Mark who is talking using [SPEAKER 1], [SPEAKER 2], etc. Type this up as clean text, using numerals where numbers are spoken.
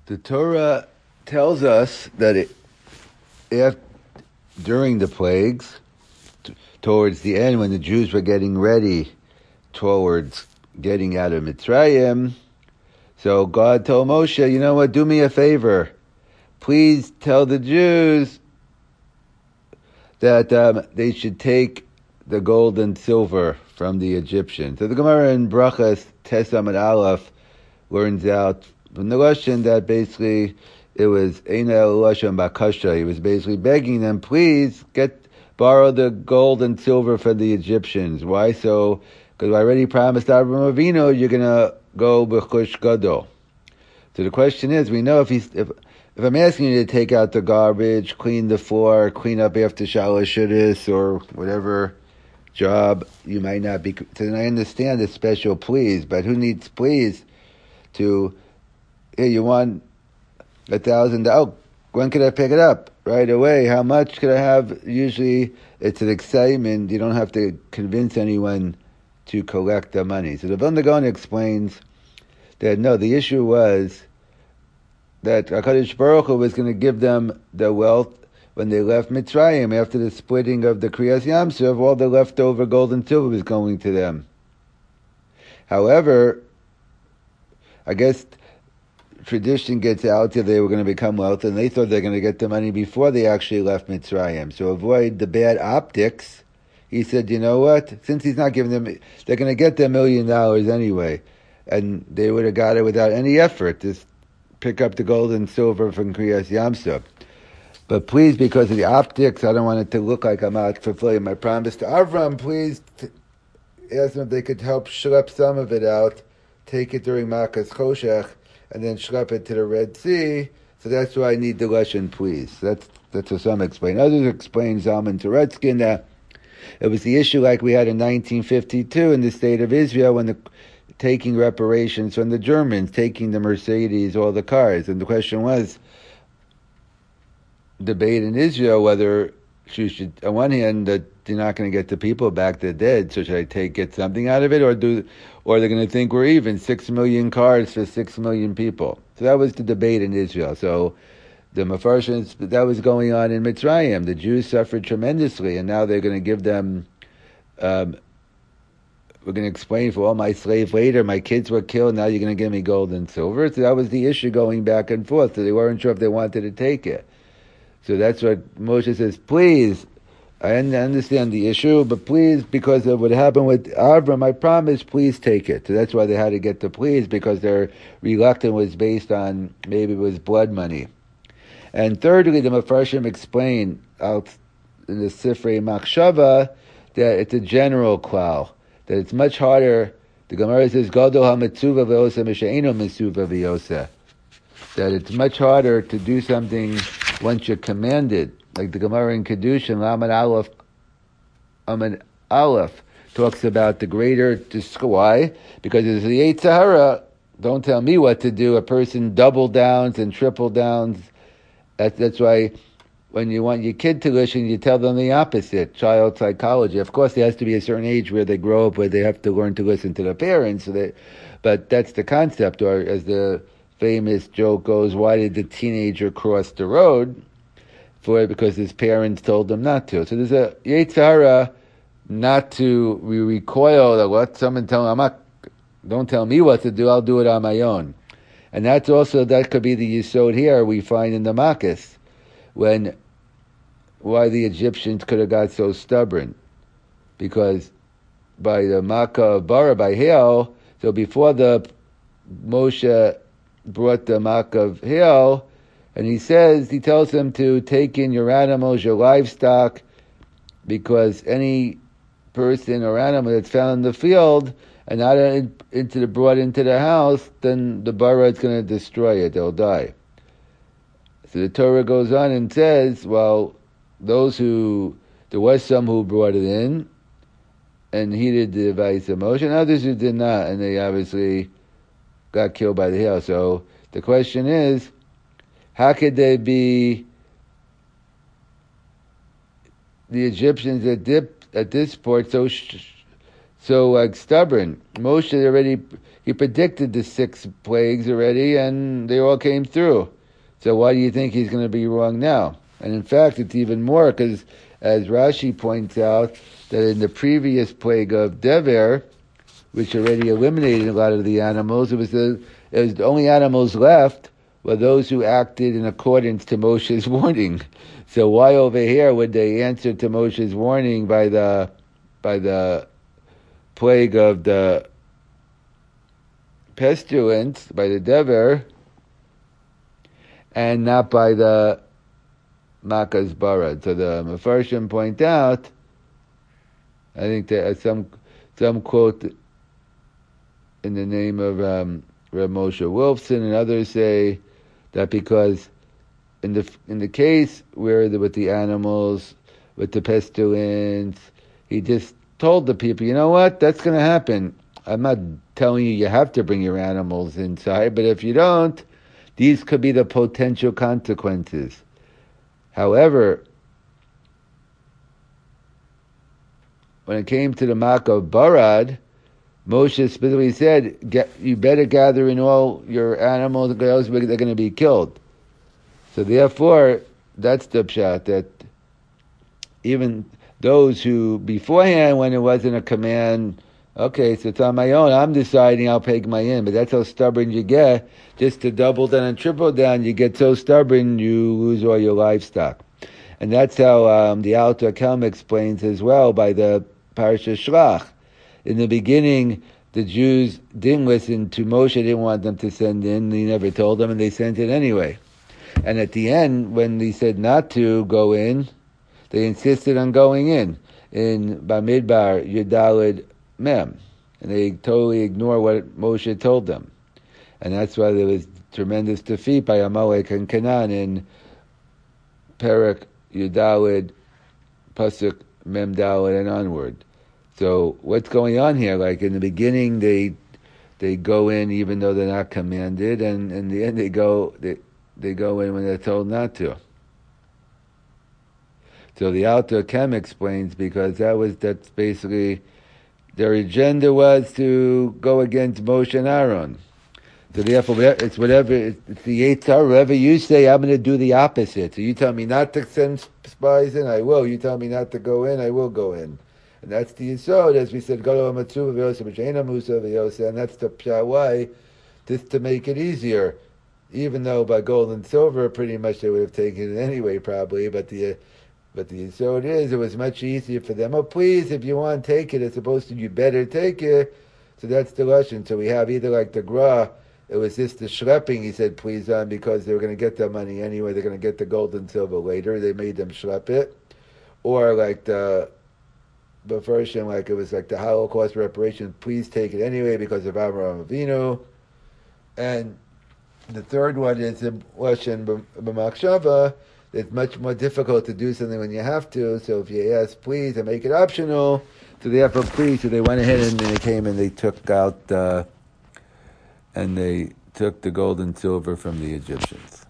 [SPEAKER 1] The Torah tells us that during the plagues, towards the end, when the Jews were getting ready towards getting out of Mitzrayim, so God told Moshe, you know what, do me a favor. Please tell the Jews that they should take the gold and silver from the Egyptians. So the Gemara in Brachas Tesam and Aleph learns out from the Lashon that basically it was Eina Lashon Bakasha. He was basically begging them, please borrow the gold and silver from the Egyptians. Why so? Because I already promised Avraham Avinu you're gonna go b'chush gadol. So the question is, we know if I'm asking you to take out the garbage, clean the floor, clean up after Shalosh Shudas, or whatever job you might not be, then I understand the special please, but who needs please to, hey, you want $1,000? Oh, when could I pick it up? Right away. How much could I have? Usually it's an excitement. You don't have to convince anyone to collect the money. So the Vilna Gaon explains that no, the issue was that HaKadosh Baruch Hu was going to give them the wealth when they left Mitzrayim after the splitting of the Kriyas Yamsuf. All the leftover gold and silver was going to them. However, I guess tradition gets out that they were going to become wealthy, and they thought they were going to get the money before they actually left Mitzrayim. So avoid the bad optics, he said, you know what? Since he's not giving them, they're going to get their $1 million anyway, and they would have got it without any effort. Just pick up the gold and silver from Kriyas Yamsuf. But please, because of the optics, I don't want it to look like I'm out fulfilling my promise to Avram. Please ask them if they could help schlep some of it out, take it during Makas Choshech, and then schlep it to the Red Sea. So that's why I need the Lashon, please. That's what some explain. Others explain, Zalman Turetskin, that it was the issue like we had in 1952 in the state of Israel when taking reparations from the Germans, taking the Mercedes, all the cars. And the question was, debate in Israel whether she should, on one hand, that you're not going to get the people back, they're dead, so should I get something out of it, or they're going to think we're even, 6 million cars for 6 million people. So that was the debate in Israel. So the Mefarshim, that was going on in Mitzrayim. The Jews suffered tremendously, and now they're going to give them, we're going to explain for all my slave labor, my kids were killed, now you're going to give me gold and silver. So that was the issue going back and forth. So they weren't sure if they wanted to take it. So that's what Moshe says, please, I understand the issue, but please, because of what happened with Avram, I promise, please take it. So that's why they had to get the please, because their reluctance was based on, maybe it was blood money. And thirdly, the Mefarshim explain out in the Sifrei Machshava that it's a general klal, that it's much harder. The Gemara says, Gadol ha-mitzuva ve'osa mishe'eno mitzuva ve'osa, that it's much harder to do something once you're commanded. Like the Gemara in Kedushin, Amid Aleph talks about the greater, why? Because it's the Yetzer Hara, don't tell me what to do. A person double downs and triple downs. That's why when you want your kid to listen, you tell them the opposite. Child psychology. Of course, there has to be a certain age where they grow up, where they have to learn to listen to their parents. But that's the concept. Or as the famous joke goes, why did the teenager cross the road? Because his parents told him not to. So there's a Yetzer Hara not to recoil, that let someone tell him, don't tell me what to do, I'll do it on my own. And that could be the yesod here we find in the Makkos, why the Egyptians could have got so stubborn. Because by the Makkah of Bara, by hail, so before the Moshe brought the Makkah of hail, and he tells them to take in your animals, your livestock, because any person or animal that's found in the field and not brought into the house, then the bara is going to destroy it. They'll die. So the Torah goes on and says, well, there was some who brought it in and heeded the advice of Moshe, and others who did not, and they obviously got killed by the hail. So the question is, how could they be the Egyptians at this point so like stubborn. Moshe he predicted the 6 plagues already, and they all came through. So why do you think he's going to be wrong now? And in fact, it's even more because, as Rashi points out, that in the previous plague of Dever, which already eliminated a lot of the animals, it was the only animals left were those who acted in accordance to Moshe's warning. So why over here would they answer to Moshe's warning by the plague of the pestilence, by the Dever, and not by the Makas Barad? So the Mefarshim point out, I think there some quote in the name of Reb Moshe Wolfson, and others say that because in the case where with the animals, with the pestilence, he just told the people, you know what, that's going to happen. I'm not telling you have to bring your animals inside, but if you don't, these could be the potential consequences. However, when it came to the Makkah of Barad, Moshe specifically said, you better gather in all your animals, because they're going to be killed. So therefore, that's the pshat, that even those who beforehand, when it wasn't a command, okay, so it's on my own, I'm deciding I'll pay my in, but that's how stubborn you get. Just to double down and triple down, you get so stubborn, you lose all your livestock. And that's how the Alter Kelm explains as well by the Parashat Shlach. In the beginning, the Jews didn't listen to Moshe, didn't want them to send in, he never told them, and they sent it anyway. And at the end, when he said not to go in, they insisted on going in Bamidbar Yudalid Mem. And they totally ignore what Moshe told them. And that's why there was tremendous defeat by Amalek and Canaan in Perek Yudalid, Pasuk Mem Dalid, and onward. So what's going on here? Like in the beginning, they go in even though they're not commanded, and in the end they go in when they're told not to. So the Alter Kem explains, because that's basically their agenda was to go against Moshe and Aaron. So therefore, it's the Yitzhar. Whatever you say, I'm going to do the opposite. So you tell me not to send spies in, I will. You tell me not to go in, I will go in. And that's the Yisod, as we said, Golo Amatsu V'Yosef B'Sheina Musa V'Yosef, and that's the Pshat why, just to make it easier. Even though by gold and silver, pretty much they would have taken it anyway, probably. But the Yisod is, it was much easier for them. Oh, please, if you want, take it. As opposed to, you better take it. So that's the lesson. So we have either like the Gra, it was just the schlepping, he said, please on, because they were going to get their money anyway. They're going to get the gold and silver later. They made them schlep it. Or like the version, like it was like the Holocaust reparation, please take it anyway because of Avraham Avinu. And the third one is in Lashon B'Machshava. It's much more difficult to do something when you have to. So if you ask please and make it optional, so therefore please. So they went ahead and they came and they took out and they took the gold and silver from the Egyptians.